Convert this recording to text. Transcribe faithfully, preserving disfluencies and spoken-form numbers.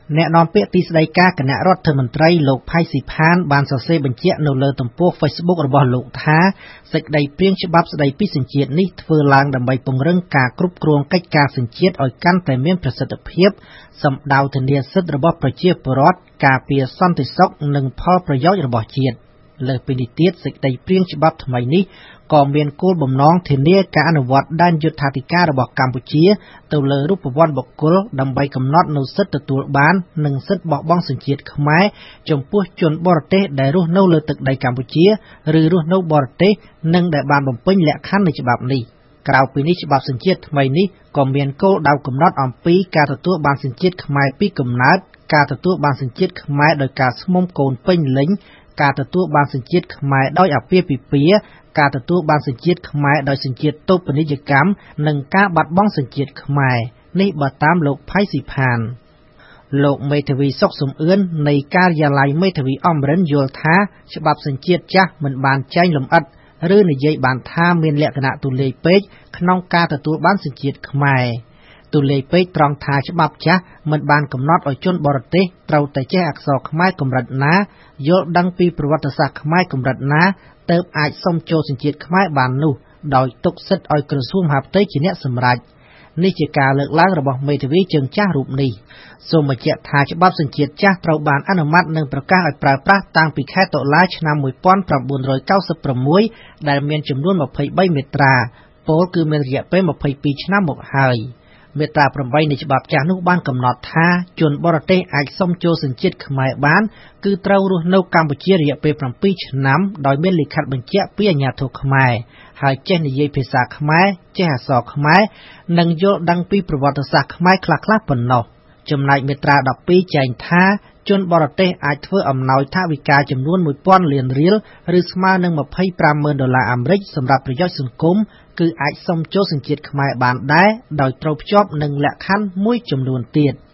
អ្នកនាំពាក្យទីស្តីការគណៈរដ្ឋមន្ត្រីលោកផៃស៊ីផានបានសរសេរបញ្ជាក់នៅលើទំព័រ Facebook របស់លោកថាសេចក្តីព្រាងច្បាប់ស្តីពីសញ្ជាតិនេះធ្វើឡើងដើម្បីពង្រឹងការគ្រប់គ្រងកិច្ចការសញ្ជាតិឲ្យកាន់តែមានប្រសិទ្ធភាពសម្ដៅធានាសិទ្ធិរបស់ប្រជាពលរដ្ឋការពារសន្តិសុខនិងផលប្រយោជន៍របស់ជាតិលើសពីនេះទៀតសេចក្តីព្រាងច្បាប់ថ្មីនេះក៏មានគោលបំណងធានាការអនុវត្តដែនយុត្ថាធិការរបស់កម្ពុជាទៅលើរូបវន្តបុគ្គលដើម្បីកំណត់នូវសិទ្ធិទទួលបាននិងសិទ្ធិបោះបង់សញ្ជាតិខ្មែរចំពោះជនបរទេសដែលរស់នៅលើទឹកដីកម្ពុជាឬរស់នៅបរទេសនិងដែលបានបំពេញលក្ខខណ្ឌនៃច្បាប់នេះក្រៅពីនេះច្បាប់សញ្ជាតិថ្មីនេះក៏មានគោលដៅកំណត់អំពីការទទួលបានសញ្ជាតិខ្មែរពីកំណើតការទទួលបានសញ្ជាតិខ្មែរដោយការស្មុំកូនពេញលេញការទទួលបានសញ្ជាតិខ្មែរដោយអាពាហ៍ពិពាហ៍ការទទួលបានសញ្ជាតិខ្មែរដោយសញ្ជាតិតូបនីយកម្មនិងការបាត់បង់សញ្ជាតិខ្មែរនេះបើតាមលោកផៃស៊ីផានលោកមេធាវីសុកសំអឿននៃការិយាល័យមេធាវីអមរិនយល់ថាច្បាប់សញ្ជាតិចាស់មិនបានចែងលម្អិតឬនិយាយបានថាមានលក្ខណៈទូលាយពេកក្នុងការទទួលបានសញ្ជាតិខ្មែរទូលាយពេកត្រង់ថាច្បាប់ចាស់មិនបានកំណត់ឲ្យជនបរទេសត្រូវតែចេះអក្សរខ្មែរកម្រិតណាយល់ដឹងពីប្រវត្តិសាស្ត្រខ្មែរកម្រិតណាទើបអាចសុំចូលសញ្ជាតិខ្មែរបាននោះដោយទុកសិទ្ធិឲ្យក្រសួងមហាផ្ទៃជាអ្នកសម្រេចនេះជាការលើកឡើងរបស់មេធាវីជើងចាស់រូបនេះសូមបញ្ជាក់ថាច្បាប់សញ្ជាតិចាស់ត្រូវបានអនុម័តនិងប្រកាសឲ្យប្រើប្រាស់តាំងពីខែតុលាឆ្នាំmột nghìn chín trăm chín mươi sáuដែលមានចំនួនยี่สิบสามមាត្រាពោលគឺមានរយៈពេលยี่สิบสองឆ្នាំមកហើយមាត្រាeightនៃច្បាប់ចាស់នោះបានកំណត់ថាជនបរទេសអាចសុំចូលសញ្ជាតិខ្មែរបានគឺត្រូវរស់នៅកម្ពុជារយៈពេលsevenឆ្នាំដោយមានលិខិតបញ្ជាក់ពីអាជ្ញាធរខ្មែរហើយចេះនិយាយភាសាខ្មែរចេះអក្សរខ្មែរនិងយល់ដឹងពីប្រវត្តិសាស្ត្រខ្មែរខ្លះៗប៉ុណ្ណោះចំណែកមាត្រាtwelveចែងថាជនបរទេសអាចធ្វើអំណោយថវិកាចំនួនone thousandលានរៀលឬស្មើនឹងtwenty-five thousandដុល្លារអាមេរិកសម្រាប់ប្រយោជន៍សង្គមគឺអាចសុំចូលសញ្ជាតិខ្មែរបានដែរដោយត្រូវភ្ជាប់នឹងលក្ខខណ្ឌមួយចំនួនទៀត